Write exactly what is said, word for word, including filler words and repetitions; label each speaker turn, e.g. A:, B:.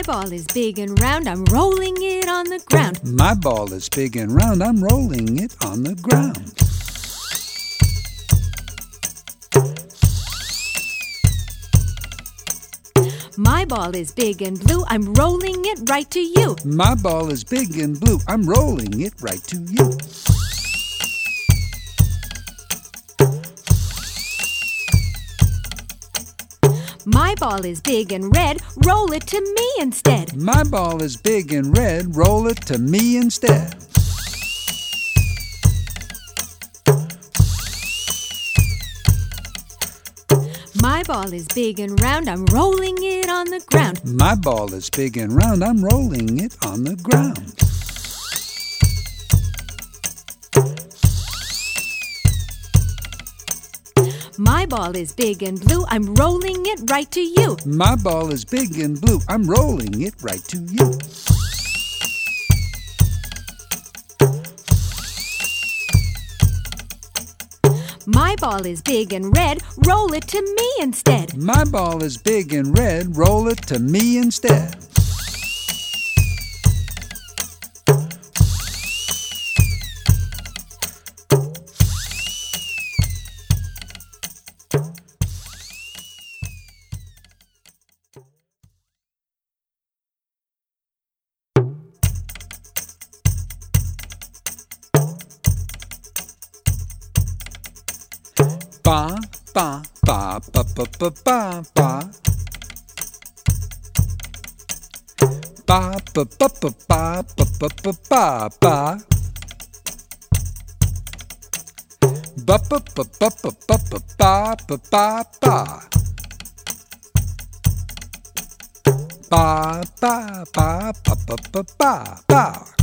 A: My ball is big and round, I'm rolling it on the ground.
B: My ball is big and round, I'm rolling it on the ground.
A: My ball is big and blue, I'm rolling it right to you.
B: My ball is big and blue, I'm rolling it right to you.
A: My ball is big and red, roll it to me instead.
B: My ball is big and red, roll it to me instead.
A: My ball is big and round, I'm rolling it on the ground.
B: My ball is big and round, I'm rolling it on the ground.
A: My ball is big and blue, I'm rolling it right to you.
B: My ball is big and blue, I'm rolling it right to you.
A: My ball is big and red, roll it to me instead.
B: My ball is big and red, roll it to me instead. Ba ba ba ba ba ba ba ba. Ba ba ba ba ba ba ba ba ba ba. Ba ba ba ba ba ba ba ba ba ba ba. Ba ba ba ba ba ba ba ba.